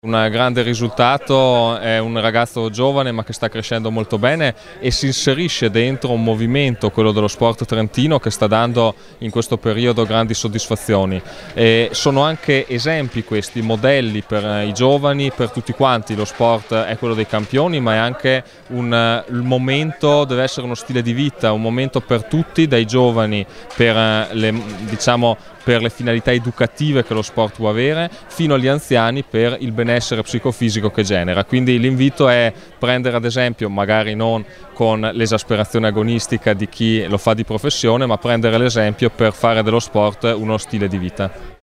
Un grande risultato, è un ragazzo giovane ma che sta crescendo molto bene e si inserisce dentro un movimento, quello dello sport trentino, che sta dando in questo periodo grandi soddisfazioni. E sono anche esempi questi, modelli per i giovani, per tutti quanti. Lo sport è quello dei campioni, ma è anche il momento, deve essere uno stile di vita, un momento per tutti, dai giovani per le finalità educative che lo sport può avere, fino agli anziani per il benessere psicofisico che genera. Quindi l'invito è prendere ad esempio, magari non con l'esasperazione agonistica di chi lo fa di professione, ma prendere l'esempio per fare dello sport uno stile di vita.